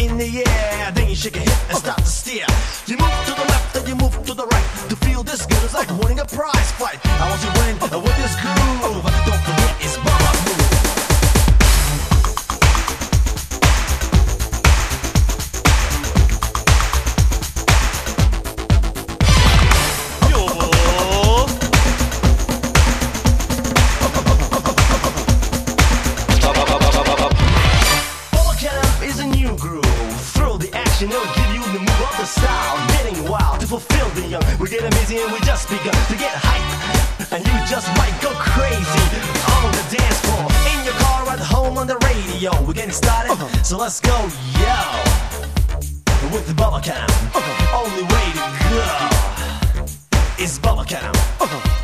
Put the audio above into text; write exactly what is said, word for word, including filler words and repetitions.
in the air. Then you shake your hip and start to steer. You move to the left and you move to the right. To feel this good is like winning a prize fight. I want you to win with this groove. Don't forget it's Bubba's move. It'll give you the move of the style, getting wild to fulfill the young. We get amazing and we just begun to get hype, and you just might go crazy on the dance floor, in your car, at home, on the radio. We're getting started, uh-huh. So let's go, yo, with the Bubba Cam. Uh-huh. Only way to go is Bubba Cam. Uh-huh.